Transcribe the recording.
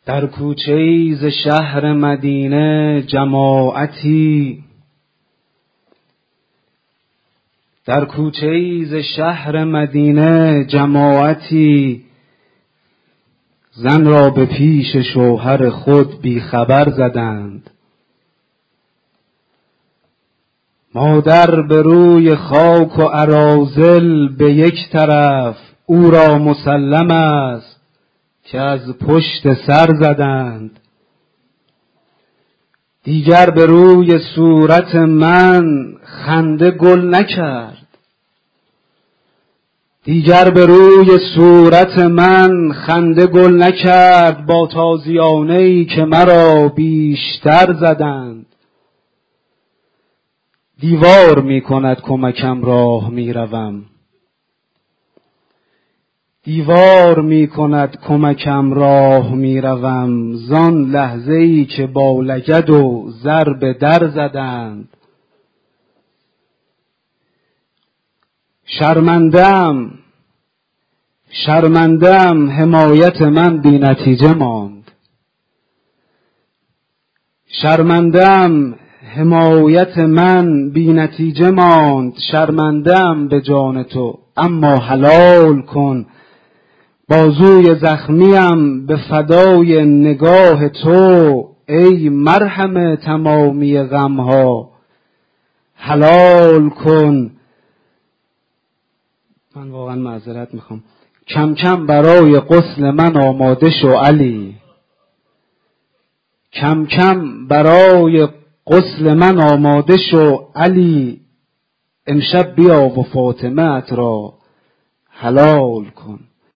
در کوچه‌ای ز شهر مدینه جماعتی، در کوچه‌ای ز شهر مدینه جماعتی، زن را به پیش شوهر خود بی خبر زدند. مادر به روی خاک و اراذل به یک طرف، او را مسلم است که از پشت سر زدند. دیگر به روی صورت من خنده گل نکرد، دیگر به روی صورت من خنده گل نکرد، با تازیانه‌ای که مرا بیشتر زدند. دیوار می کند کمکم راه می روم، دیوار می کند کمکم راه می روم، زان لحظه‌ای که با لگد و ضرب در زدند. شرمنده‌ام حمایت من بی نتیجه ماند، شرمنده‌ام حمایت من بی نتیجه ماند. شرمنده‌ام به جان تو اما حلال کن، بازوی زخمیم به فدای نگاه تو، ای مرهم تمامی غمها حلال کن. من واقعا معذرت میخوام. کم کم برای غسل من آماده شو علی، کم کم برای غسل من آماده شو علی، امشب بیا و فاطمه ات را حلال کن.